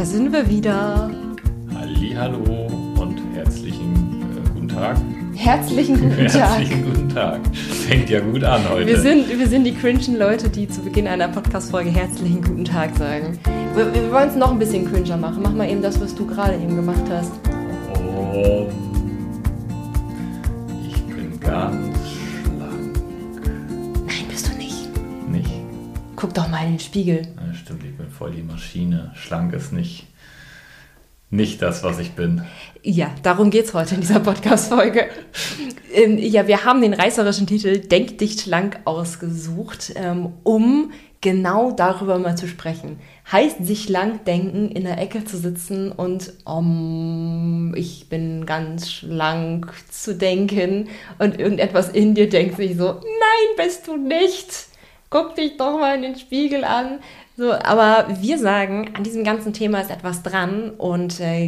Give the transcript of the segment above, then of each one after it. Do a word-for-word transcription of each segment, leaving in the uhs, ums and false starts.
Da sind wir wieder. Hallihallo und herzlichen äh, guten Tag. Herzlichen guten Tag. Herzlichen guten Tag. Fängt ja gut an heute. Wir sind, wir sind die cringen Leute, die zu Beginn einer Podcast-Folge herzlichen guten Tag sagen. Wir, wir wollen es noch ein bisschen cringer machen. Mach mal eben das, was du gerade eben gemacht hast. Oh, ich bin ganz schlank. Nein, bist du nicht. Nicht? Guck doch mal in den Spiegel. Ja, stimmt, ich bin voll die Maschine. Schlank ist nicht, nicht das, was ich bin. Ja, darum geht's heute in dieser Podcast-Folge. ähm, ja, wir haben den reißerischen Titel Denk dich schlank ausgesucht, ähm, um genau darüber mal zu sprechen. Heißt sich schlank denken, in der Ecke zu sitzen und um, ich bin ganz schlank zu denken und irgendetwas in dir denkt sich so, nein, bist du nicht. Guck dich doch mal in den Spiegel an. So, aber wir sagen, an diesem ganzen Thema ist etwas dran und äh,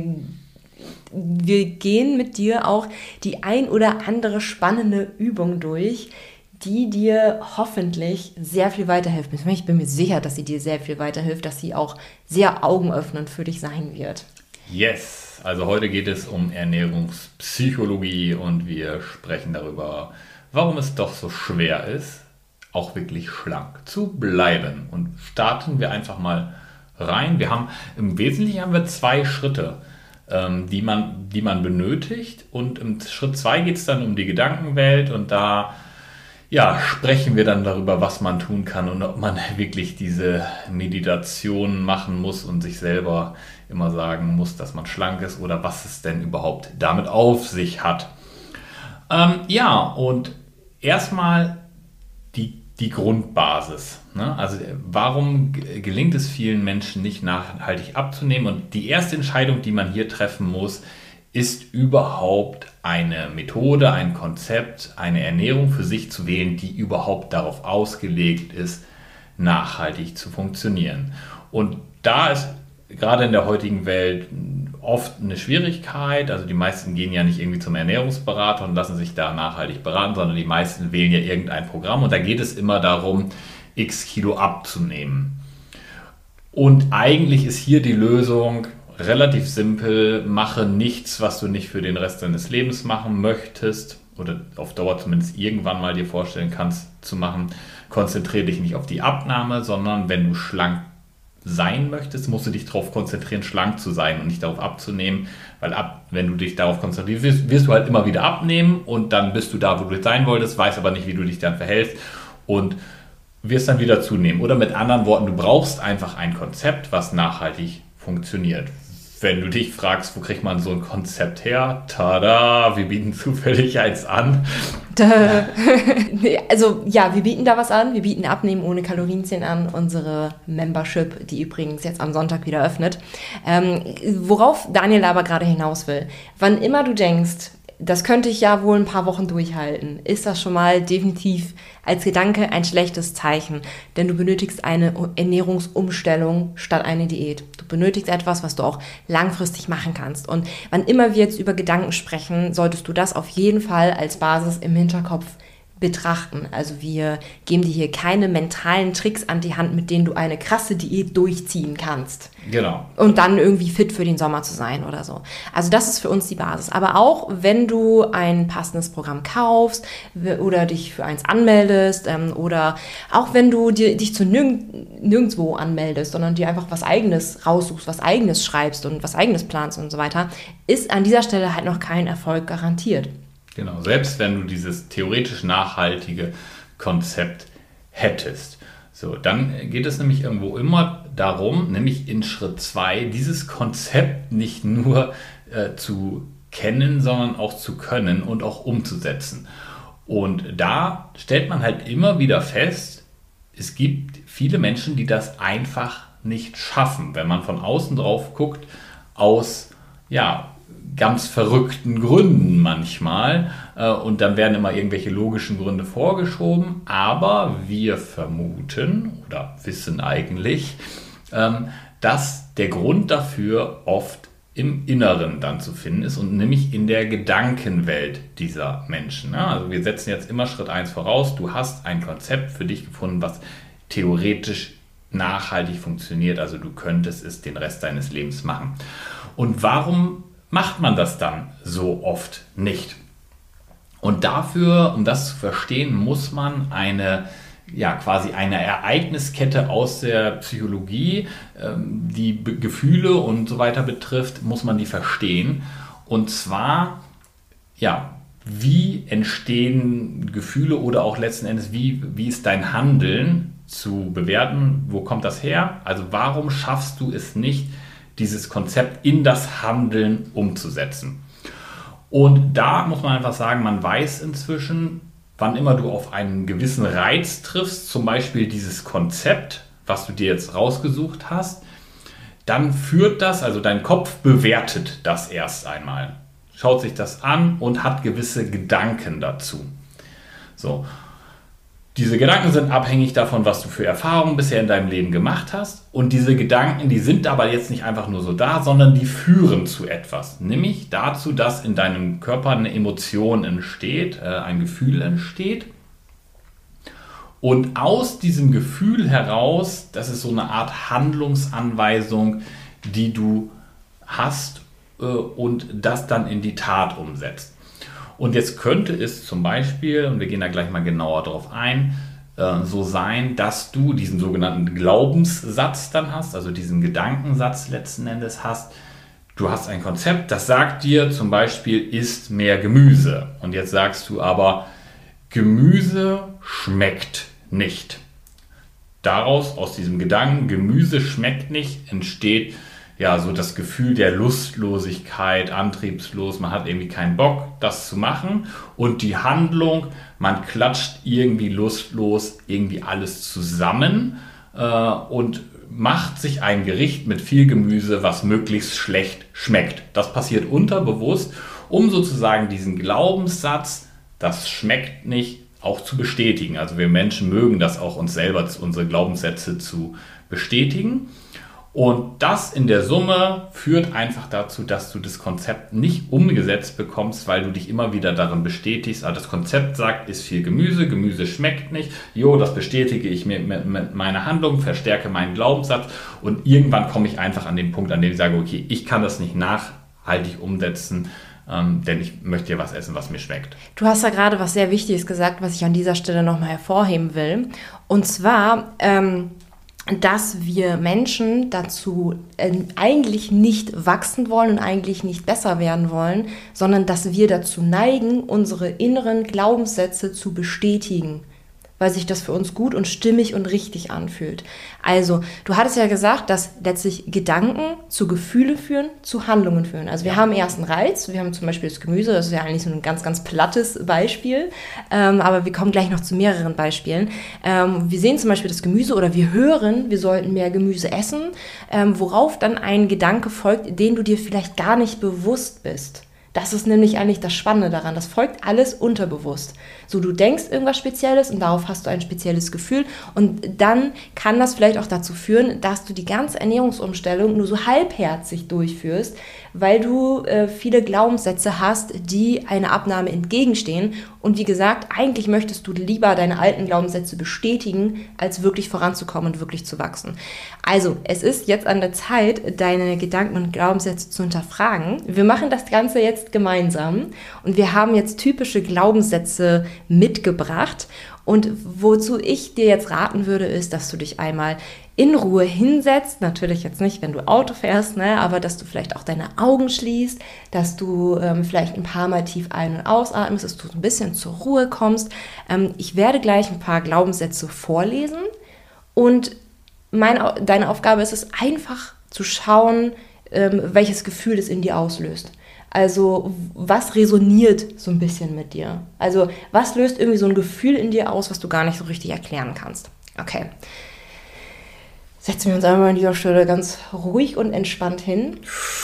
wir gehen mit dir auch die ein oder andere spannende Übung durch, die dir hoffentlich sehr viel weiterhilft. Ich bin mir sicher, dass sie dir sehr viel weiterhilft, dass sie auch sehr augenöffnend für dich sein wird. Yes, also heute geht es um Ernährungspsychologie und wir sprechen darüber, warum es doch so schwer ist, auch wirklich schlank zu bleiben. Und starten wir einfach mal rein. Wir haben im Wesentlichen haben wir zwei Schritte, ähm, die man, die man benötigt. Und im Schritt zwei geht es dann um die Gedankenwelt und da ja, sprechen wir dann darüber, was man tun kann und ob man wirklich diese Meditation machen muss und sich selber immer sagen muss, dass man schlank ist oder was es denn überhaupt damit auf sich hat. Ähm, ja, und erstmal die Die Grundbasis. Ne? Also warum gelingt es vielen Menschen nicht nachhaltig abzunehmen? Und die erste Entscheidung, die man hier treffen muss, ist überhaupt eine Methode, ein Konzept, eine Ernährung für sich zu wählen, die überhaupt darauf ausgelegt ist, nachhaltig zu funktionieren. Und da ist gerade in der heutigen Welt oft eine Schwierigkeit. Also die meisten gehen ja nicht irgendwie zum Ernährungsberater und lassen sich da nachhaltig beraten, sondern die meisten wählen ja irgendein Programm und da geht es immer darum, x Kilo abzunehmen. Und eigentlich ist hier die Lösung relativ simpel: Mache nichts, was du nicht für den Rest deines Lebens machen möchtest oder auf Dauer zumindest irgendwann mal dir vorstellen kannst zu machen. Konzentriere dich nicht auf die Abnahme, sondern wenn du schlank sein möchtest, musst du dich darauf konzentrieren, schlank zu sein und nicht darauf abzunehmen, weil ab, wenn du dich darauf konzentrierst, wirst, wirst du halt immer wieder abnehmen und dann bist du da, wo du sein wolltest, weißt aber nicht, wie du dich dann verhältst und wirst dann wieder zunehmen. Oder mit anderen Worten, du brauchst einfach ein Konzept, was nachhaltig funktioniert. Wenn du dich fragst, wo kriegt man so ein Konzept her? Tada, wir bieten zufällig eins an. Also ja, wir bieten da was an. Wir bieten Abnehmen ohne Kalorienzählen an, unsere Membership, die übrigens jetzt am Sonntag wieder öffnet. Ähm, worauf Daniel aber gerade hinaus will: Wann immer du denkst, das könnte ich ja wohl ein paar Wochen durchhalten, ist das schon mal definitiv als Gedanke ein schlechtes Zeichen. Denn du benötigst eine Ernährungsumstellung statt eine Diät. Du benötigst etwas, was du auch langfristig machen kannst. Und wann immer wir jetzt über Gedanken sprechen, solltest du das auf jeden Fall als Basis im Hinterkopf betrachten. Also wir geben dir hier keine mentalen Tricks an die Hand, mit denen du eine krasse Diät durchziehen kannst. Genau. Und dann irgendwie fit für den Sommer zu sein oder so. Also das ist für uns die Basis. Aber auch wenn du ein passendes Programm kaufst oder dich für eins anmeldest ähm, oder auch wenn du dir, dich zu nirg- nirgendwo anmeldest, sondern dir einfach was Eigenes raussuchst, was Eigenes schreibst und was Eigenes planst und so weiter, ist an dieser Stelle halt noch kein Erfolg garantiert. Genau, selbst wenn du dieses theoretisch nachhaltige Konzept hättest. So, dann geht es nämlich irgendwo immer darum, nämlich in Schritt zwei, dieses Konzept nicht nur äh, zu kennen, sondern auch zu können und auch umzusetzen. Und da stellt man halt immer wieder fest, es gibt viele Menschen, die das einfach nicht schaffen, wenn man von außen drauf guckt, aus, ja, ganz verrückten Gründen manchmal und dann werden immer irgendwelche logischen Gründe vorgeschoben, aber wir vermuten oder wissen eigentlich, dass der Grund dafür oft im Inneren dann zu finden ist und nämlich in der Gedankenwelt dieser Menschen. Also wir setzen jetzt immer Schritt eins voraus, du hast ein Konzept für dich gefunden, was theoretisch nachhaltig funktioniert. Also du könntest es den Rest deines Lebens machen. Und warum macht man das dann so oft nicht? Und dafür, um das zu verstehen, muss man eine, ja, quasi eine Ereigniskette aus der Psychologie, ähm, die Be- Gefühle und so weiter betrifft, muss man die verstehen. Und zwar, ja, wie entstehen Gefühle oder auch letzten Endes, wie, wie ist dein Handeln zu bewerten? Wo kommt das her? Also warum schaffst du es nicht, dieses Konzept in das Handeln umzusetzen? Und da muss man einfach sagen, man weiß inzwischen, wann immer du auf einen gewissen Reiz triffst, zum Beispiel dieses Konzept, was du dir jetzt rausgesucht hast, dann führt das, also dein Kopf bewertet das erst einmal, schaut sich das an und hat gewisse Gedanken dazu. So. Diese Gedanken sind abhängig davon, was du für Erfahrungen bisher in deinem Leben gemacht hast. Und diese Gedanken, die sind aber jetzt nicht einfach nur so da, sondern die führen zu etwas. Nämlich dazu, dass in deinem Körper eine Emotion entsteht, äh, ein Gefühl entsteht. Und aus diesem Gefühl heraus, das ist so eine Art Handlungsanweisung, die du hast äh, und das dann in die Tat umsetzt. Und jetzt könnte es zum Beispiel, und wir gehen da gleich mal genauer drauf ein, äh, so sein, dass du diesen sogenannten Glaubenssatz dann hast, also diesen Gedankensatz letzten Endes hast. Du hast ein Konzept, das sagt dir zum Beispiel, isst mehr Gemüse. Und jetzt sagst du aber, Gemüse schmeckt nicht. Daraus, aus diesem Gedanken, Gemüse schmeckt nicht, entsteht ja so das Gefühl der Lustlosigkeit, antriebslos, man hat irgendwie keinen Bock, das zu machen. Und die Handlung, man klatscht irgendwie lustlos irgendwie alles zusammen äh, und macht sich ein Gericht mit viel Gemüse, was möglichst schlecht schmeckt. Das passiert unterbewusst, um sozusagen diesen Glaubenssatz, das schmeckt nicht, auch zu bestätigen. Also wir Menschen mögen das auch, uns selber unsere Glaubenssätze zu bestätigen. Und das in der Summe führt einfach dazu, dass du das Konzept nicht umgesetzt bekommst, weil du dich immer wieder darin bestätigst. Also das Konzept sagt, ist viel Gemüse, Gemüse schmeckt nicht. Jo, das bestätige ich mir mit, mit meiner Handlung, verstärke meinen Glaubenssatz und irgendwann komme ich einfach an den Punkt, an dem ich sage, okay, ich kann das nicht nachhaltig umsetzen, ähm, denn ich möchte ja was essen, was mir schmeckt. Du hast ja gerade was sehr Wichtiges gesagt, was ich an dieser Stelle nochmal hervorheben will. Und zwar, ähm, dass wir Menschen dazu äh, eigentlich nicht wachsen wollen und eigentlich nicht besser werden wollen, sondern dass wir dazu neigen, unsere inneren Glaubenssätze zu bestätigen, weil sich das für uns gut und stimmig und richtig anfühlt. Also, du hattest ja gesagt, dass letztlich Gedanken zu Gefühle führen, zu Handlungen führen. Also wir ja. haben erst einen Reiz, wir haben zum Beispiel das Gemüse, das ist ja eigentlich so ein ganz, ganz plattes Beispiel, ähm, aber wir kommen gleich noch zu mehreren Beispielen. Ähm, wir sehen zum Beispiel das Gemüse oder wir hören, wir sollten mehr Gemüse essen, ähm, worauf dann ein Gedanke folgt, den du dir vielleicht gar nicht bewusst bist. Das ist nämlich eigentlich das Spannende daran. Das folgt alles unterbewusst. So, du denkst irgendwas Spezielles und darauf hast du ein spezielles Gefühl und dann kann das vielleicht auch dazu führen, dass du die ganze Ernährungsumstellung nur so halbherzig durchführst, weil du äh, viele Glaubenssätze hast, die einer Abnahme entgegenstehen. Und wie gesagt, eigentlich möchtest du lieber deine alten Glaubenssätze bestätigen, als wirklich voranzukommen und wirklich zu wachsen. Also, es ist jetzt an der Zeit, deine Gedanken und Glaubenssätze zu hinterfragen. Wir machen das Ganze jetzt gemeinsam und wir haben jetzt typische Glaubenssätze mitgebracht. Und wozu ich dir jetzt raten würde, ist, dass du dich einmal in Ruhe hinsetzt, natürlich jetzt nicht, wenn du Auto fährst, ne, aber dass du vielleicht auch deine Augen schließt, dass du ähm, vielleicht ein paar Mal tief ein- und ausatmest, dass du ein bisschen zur Ruhe kommst. Ähm, ich werde gleich ein paar Glaubenssätze vorlesen und meine, deine Aufgabe ist es einfach zu schauen, ähm, welches Gefühl es in dir auslöst. Also was resoniert so ein bisschen mit dir? Also was löst irgendwie so ein Gefühl in dir aus, was du gar nicht so richtig erklären kannst? Okay. Setzen wir uns einmal an dieser Stelle ganz ruhig und entspannt hin.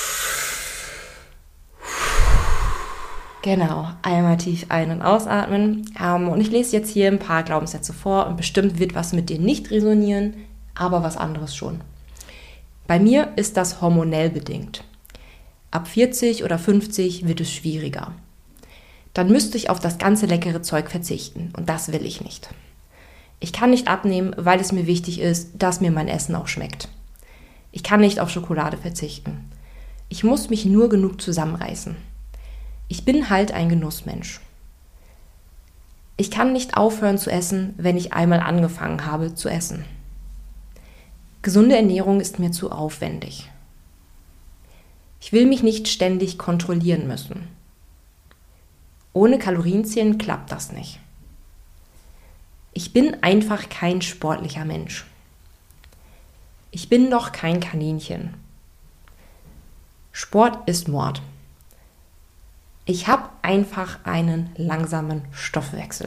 Genau, einmal tief ein- und ausatmen. Ähm, und ich lese jetzt hier ein paar Glaubenssätze vor und bestimmt wird was mit dir nicht resonieren, aber was anderes schon. Bei mir ist das hormonell bedingt. Ab vierzig oder fünfzig wird es schwieriger. Dann müsste ich auf das ganze leckere Zeug verzichten und das will ich nicht. Ich kann nicht abnehmen, weil es mir wichtig ist, dass mir mein Essen auch schmeckt. Ich kann nicht auf Schokolade verzichten. Ich muss mich nur genug zusammenreißen. Ich bin halt ein Genussmensch. Ich kann nicht aufhören zu essen, wenn ich einmal angefangen habe zu essen. Gesunde Ernährung ist mir zu aufwendig. Ich will mich nicht ständig kontrollieren müssen. Ohne Kalorienzählen klappt das nicht. Ich bin einfach kein sportlicher Mensch. Ich bin doch kein Kaninchen. Sport ist Mord. Ich habe einfach einen langsamen Stoffwechsel.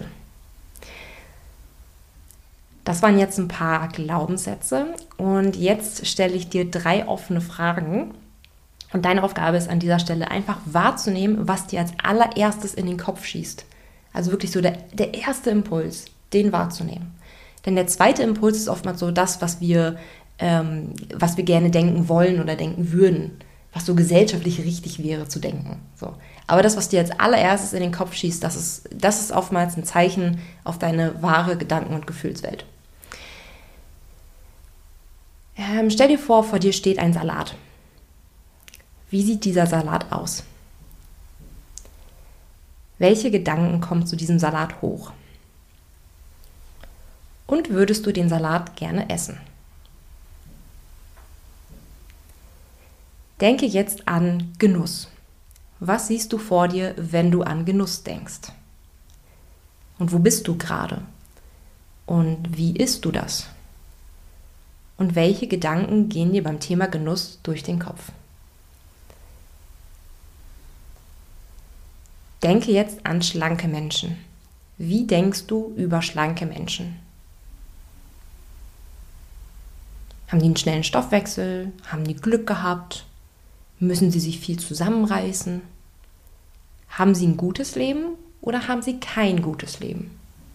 Das waren jetzt ein paar Glaubenssätze und jetzt stelle ich dir drei offene Fragen. Und deine Aufgabe ist an dieser Stelle einfach wahrzunehmen, was dir als allererstes in den Kopf schießt. Also wirklich so der, der erste Impuls, den wahrzunehmen. Denn der zweite Impuls ist oftmals so das, was wir, ähm, was wir gerne denken wollen oder denken würden, was so gesellschaftlich richtig wäre zu denken. So. Aber das, was dir als allererstes in den Kopf schießt, das ist, das ist oftmals ein Zeichen auf deine wahre Gedanken- und Gefühlswelt. Ähm, stell dir vor, vor dir steht ein Salat. Wie sieht dieser Salat aus? Welche Gedanken kommen zu diesem Salat hoch? Und würdest du den Salat gerne essen? Denke jetzt an Genuss. Was siehst du vor dir, wenn du an Genuss denkst? Und wo bist du gerade? Und wie isst du das? Und welche Gedanken gehen dir beim Thema Genuss durch den Kopf? Denke jetzt an schlanke Menschen. Wie denkst du über schlanke Menschen? Haben die einen schnellen Stoffwechsel? Haben die Glück gehabt? Müssen sie sich viel zusammenreißen? Haben sie ein gutes Leben oder haben sie kein gutes Leben?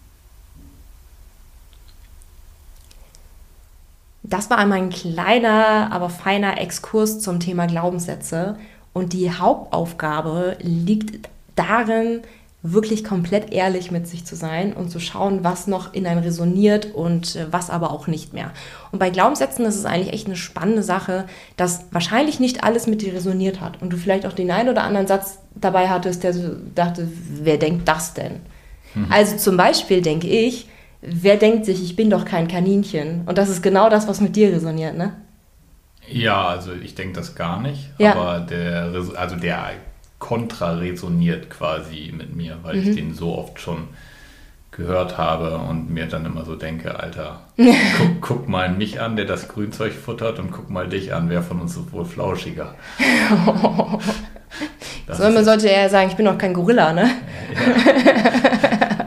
Das war einmal ein kleiner, aber feiner Exkurs zum Thema Glaubenssätze. Und die Hauptaufgabe liegt darin, wirklich komplett ehrlich mit sich zu sein und zu schauen, was noch in einem resoniert und was aber auch nicht mehr. Und bei Glaubenssätzen ist es eigentlich echt eine spannende Sache, dass wahrscheinlich nicht alles mit dir resoniert hat und du vielleicht auch den einen oder anderen Satz dabei hattest, der so dachte, wer denkt das denn? Mhm. Also zum Beispiel denke ich, wer denkt sich, ich bin doch kein Kaninchen? Und das ist genau das, was mit dir resoniert, ne? Ja, also ich denke das gar nicht, ja. aber der, also der Kontra resoniert quasi mit mir, weil mhm. ich den so oft schon gehört habe und mir dann immer so denke, Alter, guck, guck mal mich an, der das Grünzeug futtert und guck mal dich an, wer von uns ist wohl flauschiger. So, man sollte eher sagen, ich bin doch kein Gorilla, ne? Ja.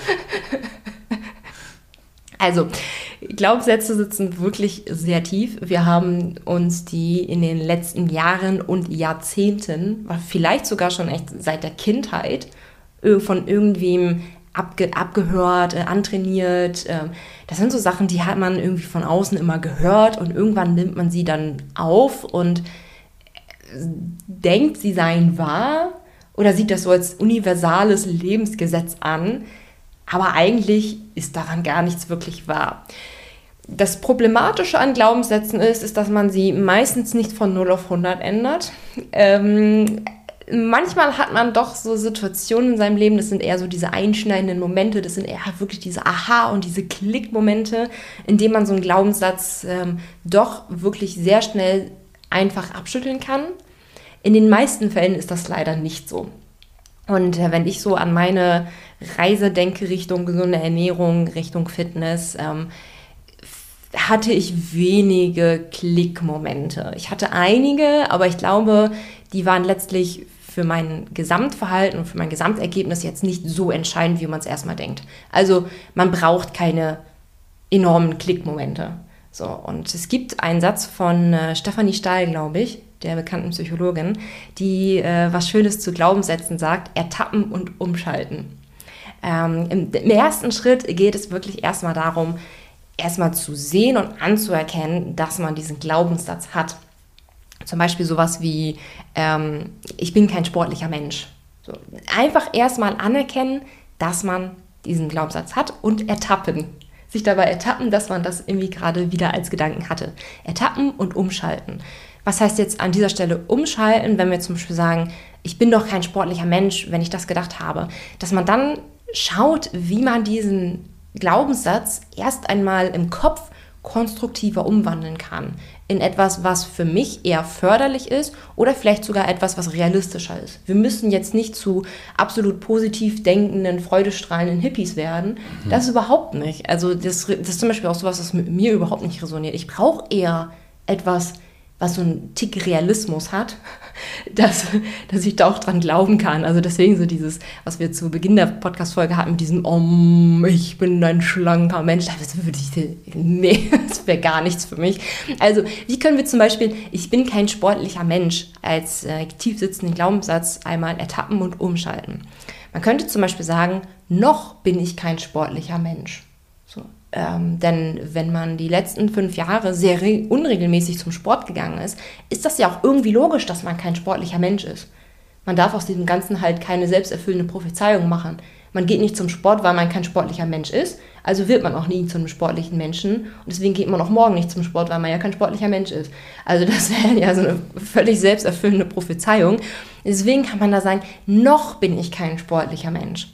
Also, Glaubenssätze sitzen wirklich sehr tief. Wir haben uns die in den letzten Jahren und Jahrzehnten, vielleicht sogar schon echt seit der Kindheit, von irgendwem abge- abgehört, äh, antrainiert. Äh, das sind so Sachen, die hat man irgendwie von außen immer gehört und irgendwann nimmt man sie dann auf und denkt, sie seien wahr oder sieht das so als universales Lebensgesetz an. Aber eigentlich ist daran gar nichts wirklich wahr. Das Problematische an Glaubenssätzen ist, ist, dass man sie meistens nicht von null auf hundert ändert. Ähm, manchmal hat man doch so Situationen in seinem Leben, das sind eher so diese einschneidenden Momente, das sind eher wirklich diese Aha- und diese Klick-Momente, in denen man so einen Glaubenssatz ähm, doch wirklich sehr schnell einfach abschütteln kann. In den meisten Fällen ist das leider nicht so. Und äh, wenn ich so an meine Reise denke Richtung gesunde Ernährung, Richtung Fitness, ähm, hatte ich wenige Klickmomente. Ich hatte einige, aber ich glaube, die waren letztlich für mein Gesamtverhalten und für mein Gesamtergebnis jetzt nicht so entscheidend, wie man es erstmal denkt. Also man braucht keine enormen Klickmomente. So, und es gibt einen Satz von äh, Stefanie Stahl, glaube ich, der bekannten Psychologin, die äh, was Schönes zu Glaubenssätzen sagt: Ertappen und umschalten. Ähm, im, im ersten Schritt geht es wirklich erstmal darum, erstmal zu sehen und anzuerkennen, dass man diesen Glaubenssatz hat. Zum Beispiel sowas wie, ähm, ich bin kein sportlicher Mensch. So, einfach erstmal anerkennen, dass man diesen Glaubenssatz hat und ertappen. sich dabei ertappen, dass man das irgendwie gerade wieder als Gedanken hatte. Ertappen und umschalten. Was heißt jetzt an dieser Stelle umschalten, wenn wir zum Beispiel sagen, ich bin doch kein sportlicher Mensch, wenn ich das gedacht habe, dass man dann schaut, wie man diesen Glaubenssatz erst einmal im Kopf konstruktiver umwandeln kann. In etwas, was für mich eher förderlich ist oder vielleicht sogar etwas, was realistischer ist. Wir müssen jetzt nicht zu absolut positiv denkenden, freudestrahlenden Hippies werden. Mhm. Das überhaupt nicht. Also das, das ist zum Beispiel auch sowas, was mit mir überhaupt nicht resoniert. Ich brauche eher etwas, was so einen Tick Realismus hat, dass, dass ich da auch dran glauben kann. Also deswegen so dieses, was wir zu Beginn der Podcast-Folge hatten, mit diesem, oh, ich bin ein schlanker Mensch, das würde ich, nee, das wäre gar nichts für mich. Also wie können wir zum Beispiel, ich bin kein sportlicher Mensch, als äh, tief sitzenden Glaubenssatz einmal ertappen und umschalten. Man könnte zum Beispiel sagen, noch bin ich kein sportlicher Mensch. So. Ähm, denn wenn man die letzten fünf Jahre sehr re- unregelmäßig zum Sport gegangen ist, ist das ja auch irgendwie logisch, dass man kein sportlicher Mensch ist. Man darf aus diesem Ganzen halt keine selbsterfüllende Prophezeiung machen. Man geht nicht zum Sport, weil man kein sportlicher Mensch ist, also wird man auch nie zu einem sportlichen Menschen und deswegen geht man auch morgen nicht zum Sport, weil man ja kein sportlicher Mensch ist. Also das wäre ja so eine völlig selbsterfüllende Prophezeiung. Deswegen kann man da sagen, noch bin ich kein sportlicher Mensch.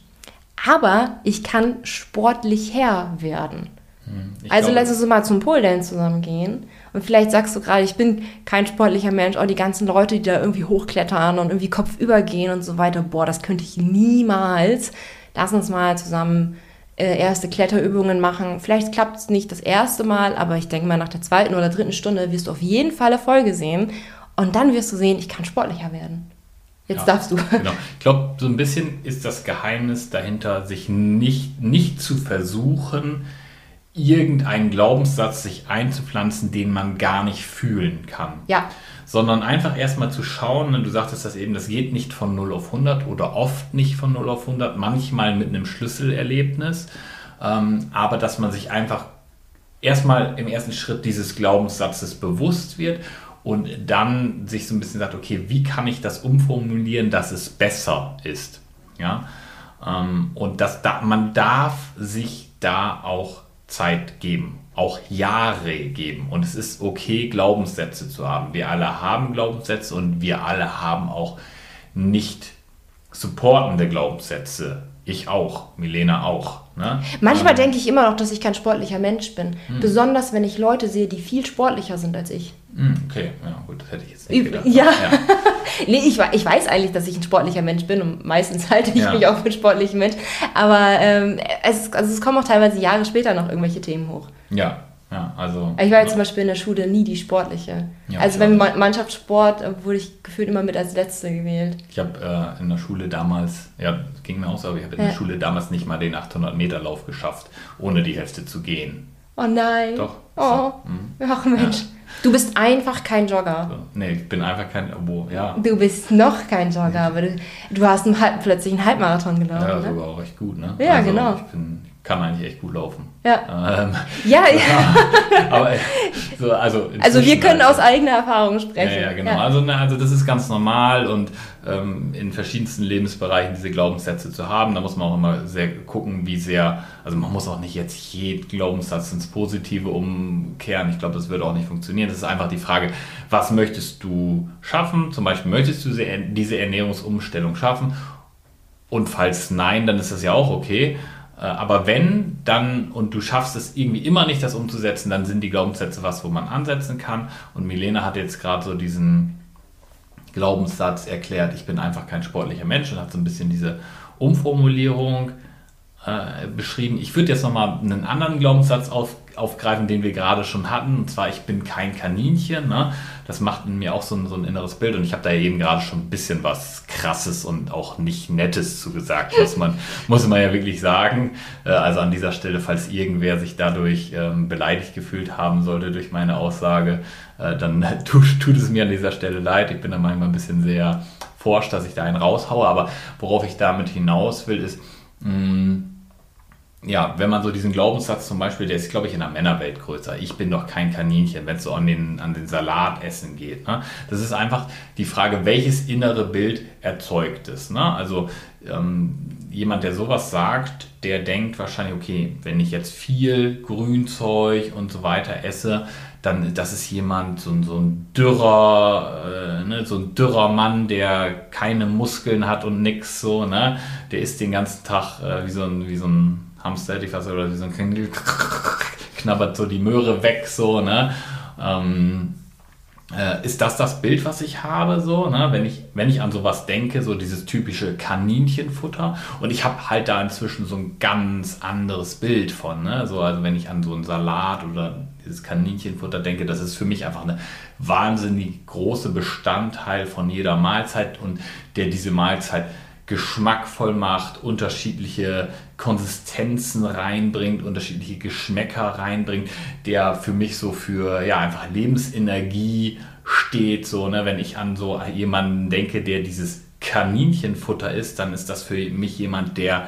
Aber ich kann sportlicher werden. Ich also lass uns mal zum Pole Dance zusammen gehen. Und vielleicht sagst du gerade, ich bin kein sportlicher Mensch. Auch die ganzen Leute, die da irgendwie hochklettern und irgendwie kopfüber gehen und so weiter. Boah, das könnte ich niemals. Lass uns mal zusammen äh, erste Kletterübungen machen. Vielleicht klappt es nicht das erste Mal, aber ich denke mal, nach der zweiten oder dritten Stunde wirst du auf jeden Fall Erfolge sehen. Und dann wirst du sehen, ich kann sportlicher werden. Jetzt ja, darfst du. Genau. Ich glaube, so ein bisschen ist das Geheimnis dahinter, sich nicht, nicht zu versuchen, irgendeinen Glaubenssatz sich einzupflanzen, den man gar nicht fühlen kann. Ja. Sondern einfach erstmal zu schauen, du sagtest das eben, das geht nicht von null auf hundert oder oft nicht von null auf hundert, manchmal mit einem Schlüsselerlebnis, ähm, aber dass man sich einfach erstmal im ersten Schritt dieses Glaubenssatzes bewusst wird und dann sich so ein bisschen sagt, okay, wie kann ich das umformulieren, dass es besser ist? Ja? Ähm, und das, da, man darf sich da auch Zeit geben, auch Jahre geben. Und es ist okay, Glaubenssätze zu haben. Wir alle haben Glaubenssätze und wir alle haben auch nicht supportende Glaubenssätze. Ich auch, Milena auch. Ne? Manchmal ähm, denke ich immer noch, dass ich kein sportlicher Mensch bin. Hm. Besonders, wenn ich Leute sehe, die viel sportlicher sind als ich. Okay, ja gut, das hätte ich jetzt nicht gedacht. Ja, ja. Nee, ich, ich weiß eigentlich, dass ich ein sportlicher Mensch bin und meistens halte ich ja. mich auch für einen sportlichen Mensch. Aber ähm, es, also es kommen auch teilweise Jahre später noch irgendwelche Themen hoch. Ja, ja, also... Ich war jetzt zum Beispiel in der Schule nie die Sportliche. Ja, also wenn Mannschaftssport wurde ich gefühlt immer mit als Letzte gewählt. Ich habe äh, in der Schule damals, ja, ging mir auch so, aber ich habe in ja. der Schule damals nicht mal den achthundert Meter Lauf geschafft, ohne die Hälfte zu gehen. Oh nein. Doch. Oh, so. Ach Mensch. Ja. Du bist einfach kein Jogger. So. Nee, ich bin einfach kein, wo, ja. Du bist noch kein Jogger, aber du, du hast einen Halb, plötzlich einen Halbmarathon gelaufen. Ja, ne? sogar auch recht gut, ne? Ja, also, genau. Ich bin, kann eigentlich echt gut laufen. Ja. Ähm, ja, ja. aber so, also, also wir können halt, aus eigener Erfahrung sprechen. Ja, ja genau. Ja. Also, ne, also das ist ganz normal und ähm, in verschiedensten Lebensbereichen diese Glaubenssätze zu haben. Da muss man auch immer sehr gucken, wie sehr, also man muss auch nicht jetzt jeden Glaubenssatz ins Positive umkehren. Ich glaube, das würde auch nicht funktionieren. Das ist einfach die Frage, was möchtest du schaffen? Zum Beispiel, möchtest du diese Ernährungsumstellung schaffen? Und falls nein, dann ist das ja auch okay. Aber wenn, dann, und du schaffst es irgendwie immer nicht, das umzusetzen, dann sind die Glaubenssätze was, wo man ansetzen kann. Und Milena hat jetzt gerade so diesen Glaubenssatz erklärt, ich bin einfach kein sportlicher Mensch, und hat so ein bisschen diese Umformulierung äh, beschrieben. Ich würde jetzt nochmal einen anderen Glaubenssatz auf, aufgreifen, den wir gerade schon hatten, und zwar, ich bin kein Kaninchen. Ne? Das macht in mir auch so ein, so ein inneres Bild, und ich habe da eben gerade schon ein bisschen was Krasses und auch nicht Nettes zu gesagt, muss man, muss man ja wirklich sagen. Äh, also an dieser Stelle, falls irgendwer sich dadurch ähm, beleidigt gefühlt haben sollte durch meine Aussage, äh, dann tut, tut es mir an dieser Stelle leid. Ich bin da manchmal ein bisschen sehr forsch, dass ich da einen raushaue, aber worauf ich damit hinaus will, ist, mh, ja, wenn man so diesen Glaubenssatz zum Beispiel, der ist, glaube ich, in der Männerwelt größer. Ich bin doch kein Kaninchen, wenn es so an den, an den Salatessen geht. Ne? Das ist einfach die Frage, welches innere Bild erzeugt es. Ne? Also ähm, jemand, der sowas sagt, der denkt wahrscheinlich, okay, wenn ich jetzt viel Grünzeug und so weiter esse, dann das ist jemand, so, so ein dürrer, äh, ne, so ein dürrer Mann, der keine Muskeln hat und nix so, ne? Der isst den ganzen Tag äh, wie so ein, wie so ein Hamster, hätte ich fast, oder wie so ein Kaninchen, knabbert so die Möhre weg, so, ne? Ähm, äh, ist das das Bild, was ich habe, so, ne? Wenn ich, wenn ich an sowas denke, so dieses typische Kaninchenfutter, und ich habe halt da inzwischen so ein ganz anderes Bild von, ne? So, also wenn ich an so einen Salat oder dieses Kaninchenfutter denke, das ist für mich einfach eine wahnsinnig große Bestandteil von jeder Mahlzeit und der diese Mahlzeit geschmackvoll macht, unterschiedliche Konsistenzen reinbringt, unterschiedliche Geschmäcker reinbringt, der für mich so für ja einfach Lebensenergie steht. So, ne? Wenn ich an so jemanden denke, der dieses Kaninchenfutter isst, dann ist das für mich jemand, der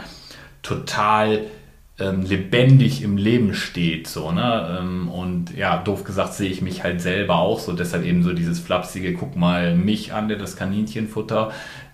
total ähm, lebendig im Leben steht. So, ne? Ähm, und ja, doof gesagt sehe ich mich halt selber auch so. Deshalb eben so dieses flapsige, guck mal mich an, der das Kaninchenfutter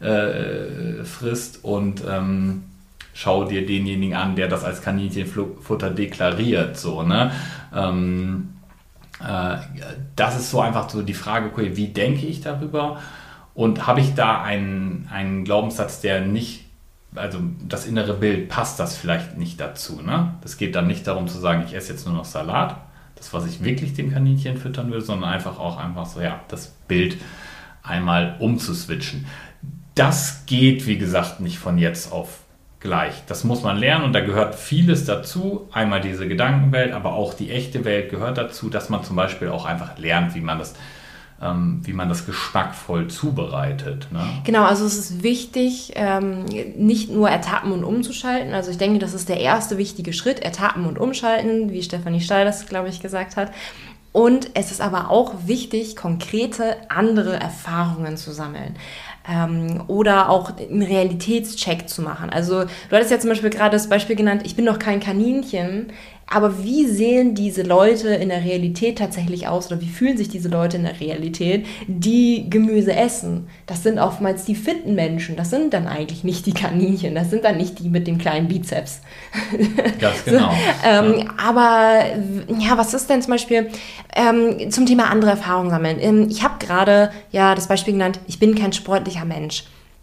äh, frisst und ähm, schau dir denjenigen an, der das als Kaninchenfutter deklariert. So, ne? Ähm, äh, das ist so einfach so die Frage, okay, wie denke ich darüber? Und habe ich da einen, einen Glaubenssatz, der nicht, also das innere Bild, passt das vielleicht nicht dazu. Ne? Das geht dann nicht darum zu sagen, ich esse jetzt nur noch Salat, das, was ich wirklich dem Kaninchen füttern will, sondern einfach auch einfach so, ja, das Bild einmal umzuswitchen. Das geht, wie gesagt, nicht von jetzt auf gleich. Das muss man lernen und da gehört vieles dazu. Einmal diese Gedankenwelt, aber auch die echte Welt gehört dazu, dass man zum Beispiel auch einfach lernt, wie man das, ähm, wie man das geschmackvoll zubereitet. Ne? Genau, also es ist wichtig, ähm, nicht nur ertappen und umzuschalten. Also ich denke, das ist der erste wichtige Schritt, ertappen und umschalten, wie Stefanie Stahl das, glaube ich, gesagt hat. Und es ist aber auch wichtig, konkrete andere Erfahrungen zu sammeln. Ähm, oder auch einen Realitätscheck zu machen. Also du hattest ja zum Beispiel gerade das Beispiel genannt, ich bin doch kein Kaninchen, aber wie sehen diese Leute in der Realität tatsächlich aus oder wie fühlen sich diese Leute in der Realität, die Gemüse essen? Das sind oftmals die fitten Menschen, das sind dann eigentlich nicht die Kaninchen, das sind dann nicht die mit dem kleinen Bizeps. Ganz genau. So, ähm, ja. Aber ja, was ist denn zum Beispiel ähm, zum Thema andere Erfahrungen sammeln? Ähm, ich habe gerade ja das Beispiel genannt, ich bin kein sportlicher Mensch.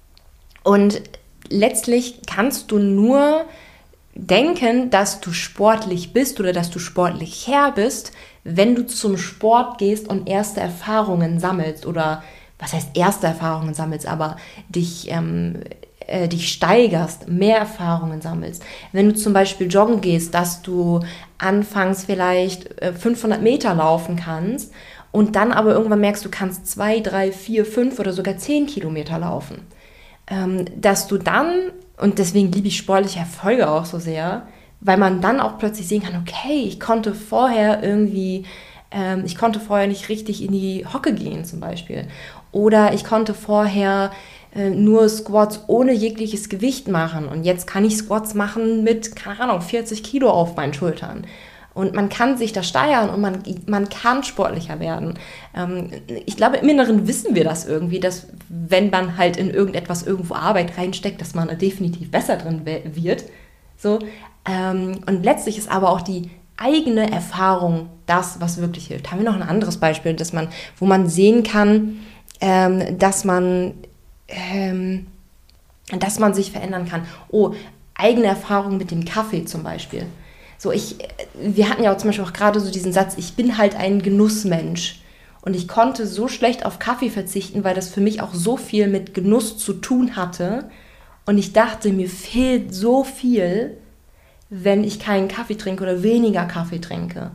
Und letztlich kannst du nur denken, dass du sportlich bist oder dass du sportlich her bist, wenn du zum Sport gehst und erste Erfahrungen sammelst oder, was heißt erste Erfahrungen sammelst, aber dich, ähm, äh, dich steigerst, mehr Erfahrungen sammelst. Wenn du zum Beispiel joggen gehst, dass du anfangs vielleicht äh, fünfhundert Meter laufen kannst und dann aber irgendwann merkst, du kannst zwei, drei, vier, fünf oder sogar zehn Kilometer laufen. Ähm, dass du dann, und deswegen liebe ich sportliche Erfolge auch so sehr, weil man dann auch plötzlich sehen kann, okay, ich konnte vorher irgendwie, ähm, ich konnte vorher nicht richtig in die Hocke gehen zum Beispiel. Oder ich konnte vorher äh, nur Squats ohne jegliches Gewicht machen und jetzt kann ich Squats machen mit, keine Ahnung, vierzig Kilo auf meinen Schultern. Und man kann sich da steigern und man, man kann sportlicher werden. Ähm, ich glaube, im Inneren wissen wir das irgendwie, dass wenn man halt in irgendetwas irgendwo Arbeit reinsteckt, dass man da definitiv besser drin wird. So. Ähm, und letztlich ist aber auch die eigene Erfahrung das, was wirklich hilft. Haben wir noch ein anderes Beispiel, dass man, wo man sehen kann, ähm, dass man, ähm, dass man sich verändern kann. Oh, eigene Erfahrung mit dem Kaffee zum Beispiel. So, ich, wir hatten ja auch zum Beispiel auch gerade so diesen Satz, ich bin halt ein Genussmensch. Und ich konnte so schlecht auf Kaffee verzichten, weil das für mich auch so viel mit Genuss zu tun hatte. Und ich dachte, mir fehlt so viel, wenn ich keinen Kaffee trinke oder weniger Kaffee trinke.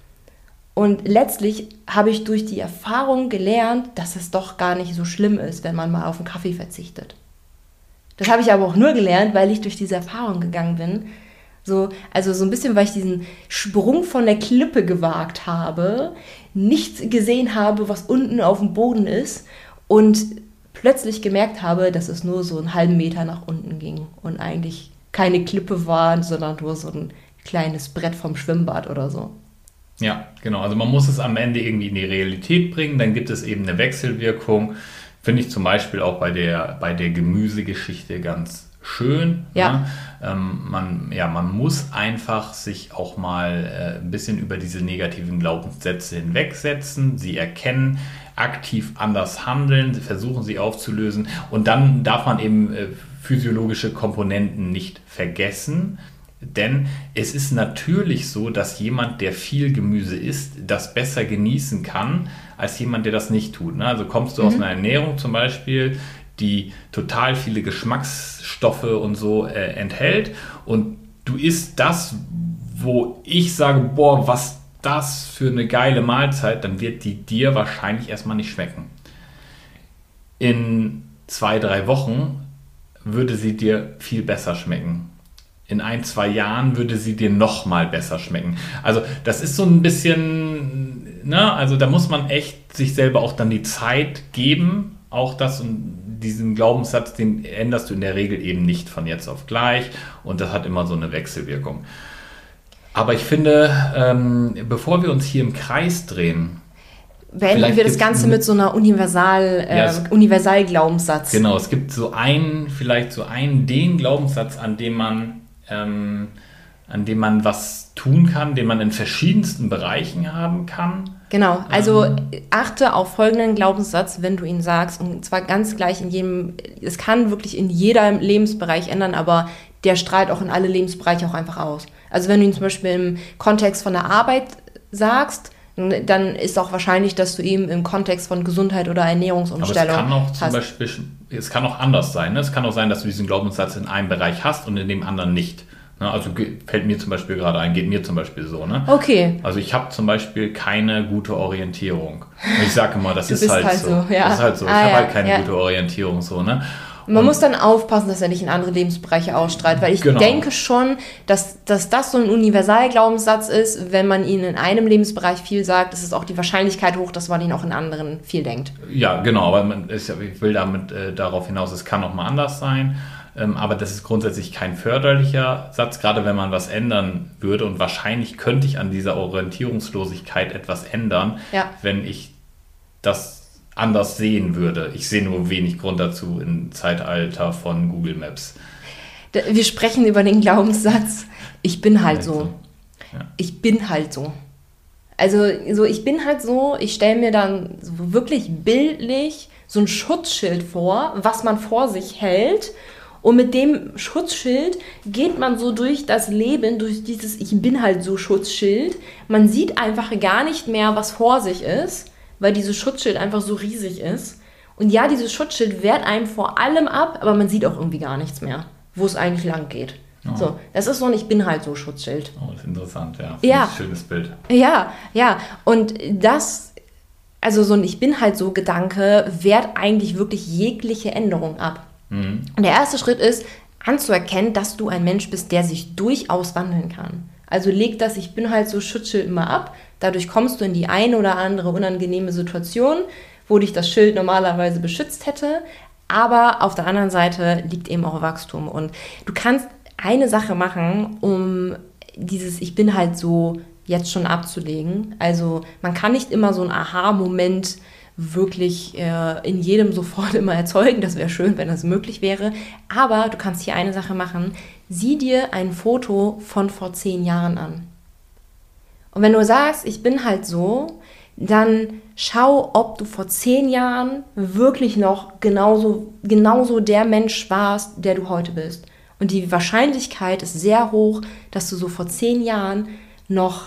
Und letztlich habe ich durch die Erfahrung gelernt, dass es doch gar nicht so schlimm ist, wenn man mal auf den Kaffee verzichtet. Das habe ich aber auch nur gelernt, weil ich durch diese Erfahrung gegangen bin. So, also so ein bisschen, weil ich diesen Sprung von der Klippe gewagt habe, nicht gesehen habe, was unten auf dem Boden ist und plötzlich gemerkt habe, dass es nur so einen halben Meter nach unten ging und eigentlich keine Klippe war, sondern nur so ein kleines Brett vom Schwimmbad oder so. Ja, genau. Also man muss es am Ende irgendwie in die Realität bringen. Dann gibt es eben eine Wechselwirkung. Finde ich zum Beispiel auch bei der, bei der Gemüsegeschichte ganz schön. Ja. Ne? Ähm, man, ja, man muss einfach sich auch mal äh, ein bisschen über diese negativen Glaubenssätze hinwegsetzen, sie erkennen, aktiv anders handeln, versuchen sie aufzulösen. Und dann darf man eben äh, physiologische Komponenten nicht vergessen. Denn es ist natürlich so, dass jemand, der viel Gemüse isst, das besser genießen kann, als jemand, der das nicht tut. Also kommst du mhm. aus einer Ernährung zum Beispiel, die total viele Geschmacksstoffe und so äh, enthält und du isst das, wo ich sage, boah, was das für eine geile Mahlzeit, dann wird die dir wahrscheinlich erstmal nicht schmecken. In zwei, drei Wochen würde sie dir viel besser schmecken. In ein, zwei Jahren würde sie dir noch mal besser schmecken. Also das ist so ein bisschen, ne, also da muss man echt sich selber auch dann die Zeit geben, auch das und diesen Glaubenssatz, den änderst du in der Regel eben nicht von jetzt auf gleich und das hat immer so eine Wechselwirkung. Aber ich finde, ähm, bevor wir uns hier im Kreis drehen, beenden wir das Ganze mit so einer Universal, äh, ja, es, Universalglaubenssatz. Genau, es gibt so einen, vielleicht so einen, den Glaubenssatz, an dem man Ähm, an dem man was tun kann, den man in verschiedensten Bereichen haben kann. Genau, also ähm, achte auf folgenden Glaubenssatz, wenn du ihn sagst, und zwar ganz gleich in jedem, es kann wirklich in jedem Lebensbereich ändern, aber der strahlt auch in alle Lebensbereiche auch einfach aus. Also wenn du ihn zum Beispiel im Kontext von der Arbeit sagst, dann ist auch wahrscheinlich, dass du ihn im Kontext von Gesundheit oder Ernährungsumstellung hast. Aber es kann auch zum hast. Beispiel, es kann auch anders sein. Ne? Es kann auch sein, dass du diesen Glaubenssatz in einem Bereich hast und in dem anderen nicht. Ne? Also fällt mir zum Beispiel gerade ein, geht mir zum Beispiel so. Ne? Okay. Also ich habe zum Beispiel keine gute Orientierung. Und ich sage immer, das du ist bist halt, halt so. so. Ja. Das ist halt so. Ich ah, habe ja, halt keine ja. gute Orientierung. So, ne? Man und muss dann aufpassen, dass er nicht in andere Lebensbereiche ausstrahlt, weil ich genau. denke schon, dass, dass das so ein Universalglaubenssatz ist. Wenn man ihn in einem Lebensbereich viel sagt, ist es auch die Wahrscheinlichkeit hoch, dass man ihn auch in anderen viel denkt. Ja, genau, aber man ist, ich will damit äh, darauf hinaus, es kann auch mal anders sein, ähm, aber das ist grundsätzlich kein förderlicher Satz, gerade wenn man was ändern würde und wahrscheinlich könnte ich an dieser Orientierungslosigkeit etwas ändern, ja. wenn ich das anders sehen würde. Ich sehe nur wenig Grund dazu im Zeitalter von Google Maps. Wir sprechen über den Glaubenssatz, ich bin halt so. Ja. Ich bin halt so. Also so, ich bin halt so, ich stelle mir dann so wirklich bildlich so ein Schutzschild vor, was man vor sich hält. Und mit dem Schutzschild geht man so durch das Leben, durch dieses Ich bin halt so Schutzschild. Man sieht einfach gar nicht mehr, was vor sich ist, weil dieses Schutzschild einfach so riesig ist. Und ja, dieses Schutzschild wehrt einem vor allem ab, aber man sieht auch irgendwie gar nichts mehr, wo es eigentlich lang geht. Oh. So, das ist so ein Ich bin halt so Schutzschild. Oh, das ist interessant, ja. Ja. Ein schönes Bild. Ja, ja. Und das, also so ein Ich bin halt so Gedanke, wehrt eigentlich wirklich jegliche Änderung ab. Mhm. Und der erste Schritt ist, anzuerkennen, dass du ein Mensch bist, der sich durchaus wandeln kann. Also leg das Ich bin halt so Schutzschild immer ab. Dadurch kommst du in die eine oder andere unangenehme Situation, wo dich das Schild normalerweise beschützt hätte. Aber auf der anderen Seite liegt eben auch Wachstum. Und du kannst eine Sache machen, um dieses Ich bin halt so jetzt schon abzulegen. Also man kann nicht immer so einen Aha-Moment wirklich äh, in jedem sofort immer erzeugen. Das wäre schön, wenn das möglich wäre. Aber du kannst hier eine Sache machen. Sieh dir ein Foto von vor zehn Jahren an. Und wenn du sagst, ich bin halt so, dann schau, ob du vor zehn Jahren wirklich noch genauso, genauso der Mensch warst, der du heute bist. Und die Wahrscheinlichkeit ist sehr hoch, dass du so vor zehn Jahren noch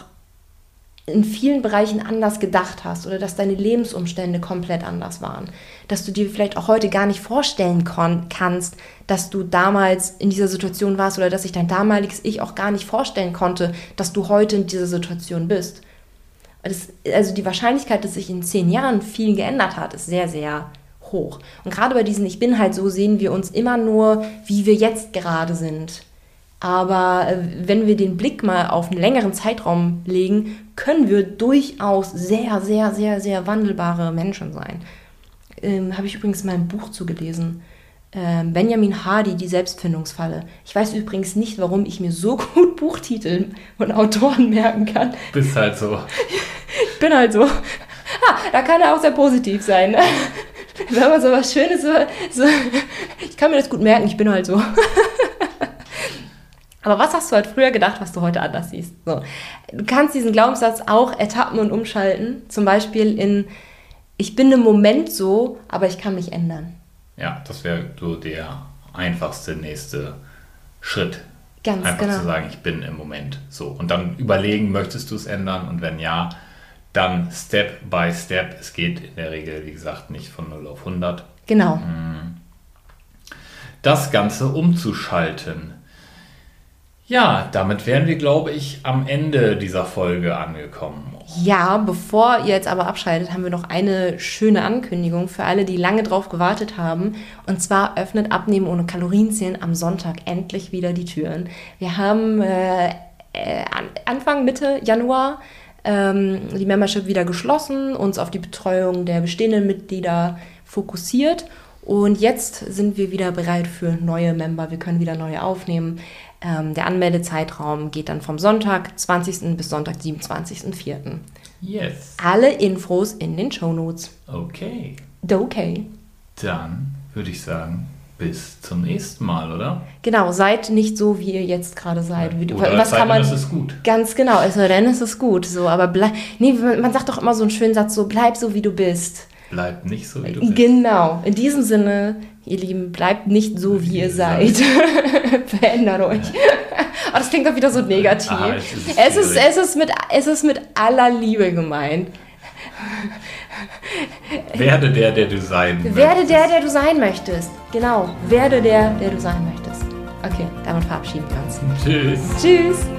in vielen Bereichen anders gedacht hast oder dass deine Lebensumstände komplett anders waren. Dass du dir vielleicht auch heute gar nicht vorstellen kon- kannst, dass du damals in dieser Situation warst oder dass sich dein damaliges Ich auch gar nicht vorstellen konnte, dass du heute in dieser Situation bist. Das, also die Wahrscheinlichkeit, dass sich in zehn Jahren viel geändert hat, ist sehr, sehr hoch. Und gerade bei diesen Ich bin halt so sehen wir uns immer nur, wie wir jetzt gerade sind. Aber wenn wir den Blick mal auf einen längeren Zeitraum legen, können wir durchaus sehr, sehr, sehr, sehr wandelbare Menschen sein. Ähm, habe ich übrigens mal ein Buch zugelesen. Ähm, Benjamin Hardy, die Selbstfindungsfalle. Ich weiß übrigens nicht, warum ich mir so gut Buchtitel und Autoren merken kann. Bist halt so. Ich bin halt so. Ah, da kann er auch sehr positiv sein. Ne? Wenn man so was Schönes, so, so, ich kann mir das gut merken, ich bin halt so. Aber was hast du halt früher gedacht, was du heute anders siehst? So. Du kannst diesen Glaubenssatz auch ertappen und umschalten. Zum Beispiel in, ich bin im Moment so, aber ich kann mich ändern. Ja, das wäre so der einfachste nächste Schritt. Ganz Einfach genau. zu sagen, ich bin im Moment so. Und dann überlegen, möchtest du es ändern? Und wenn ja, dann Step by Step. Es geht in der Regel, wie gesagt, nicht von null auf hundert. Genau. Das Ganze umzuschalten. Ja, damit wären wir, glaube ich, am Ende dieser Folge angekommen. Ja, bevor ihr jetzt aber abschaltet, haben wir noch eine schöne Ankündigung für alle, die lange drauf gewartet haben. Und zwar öffnet Abnehmen ohne Kalorienzählen am Sonntag endlich wieder die Türen. Wir haben äh, äh, Anfang, Mitte Januar ähm, die Membership wieder geschlossen, uns auf die Betreuung der bestehenden Mitglieder fokussiert. Und jetzt sind wir wieder bereit für neue Member. Wir können wieder neue aufnehmen. Ähm, der Anmeldezeitraum geht dann vom Sonntag, zwanzigsten bis Sonntag, siebenundzwanzigsten vierten Yes. Alle Infos in den Shownotes. Okay. Okay. Dann würde ich sagen, bis zum nächsten Mal, oder? Genau, seid nicht so, wie ihr jetzt gerade seid. Wie, Oder was kann man? Das ist gut. Ganz genau, also dann ist es gut. So, aber bleib, nee, man sagt doch immer so einen schönen Satz, so bleib so, wie du bist. Bleib nicht so, wie du bist. Genau. In diesem Sinne, ihr Lieben, bleibt nicht so, wie, wie ihr seid. Verändert euch. Aber das klingt doch wieder so negativ. Ah, es, ist es, ist, es, ist mit, es ist mit aller Liebe gemeint. Werde der, der du sein möchtest. Werde der, der du sein möchtest. Genau. Werde der, der du sein möchtest. Okay, damit verabschieden wir uns. Tschüss. Tschüss.